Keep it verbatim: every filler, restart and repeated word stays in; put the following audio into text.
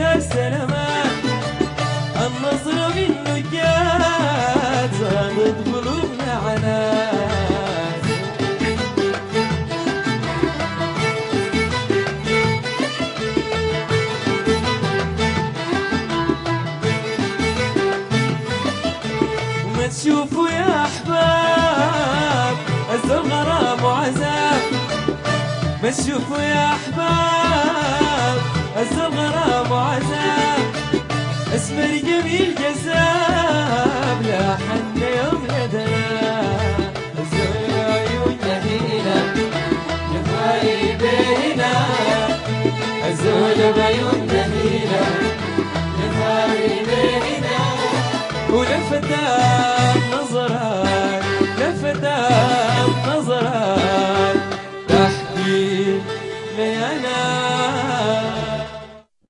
يا سلامات النظرة منه جات زادت قلوبنا عناد. وما تشوفوا يا أحباب هز الغرام وعذاب، ما تشوفوا يا أحباب هز الغرام وعذاب، أسمر جميل جذاب لا حن يوم لدنا. الزول عيون نهينا يا خايبينا، الزول بعيون نهينا يا خايبينا، ولفتات